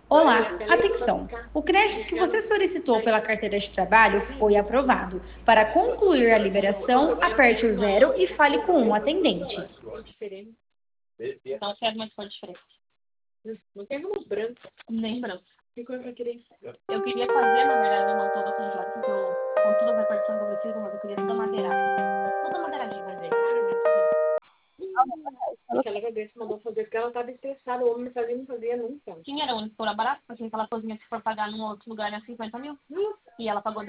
Olá, atenção! O crédito que você solicitou pela carteira de trabalho foi aprovado. Para concluir a liberação, aperte o zero e fale com um atendente. Diferente. Não quero mais cor diferente. Não tem uns brancos. Nem branco. Que cor vai querer? Eu queria fazer, na verdade, uma toda congelada, porque eu, com todas as repartições que eu preciso, mas eu queria toda madeirada. Toda madeiradinha, vai ver. Aquela cabeça mandou fazer porque ela estava estressada. O homem não fazia nunca. Quem era o único que era barato? Porque aquela cozinha, se for pagar num outro lugar, é 50 mil. E ela pagou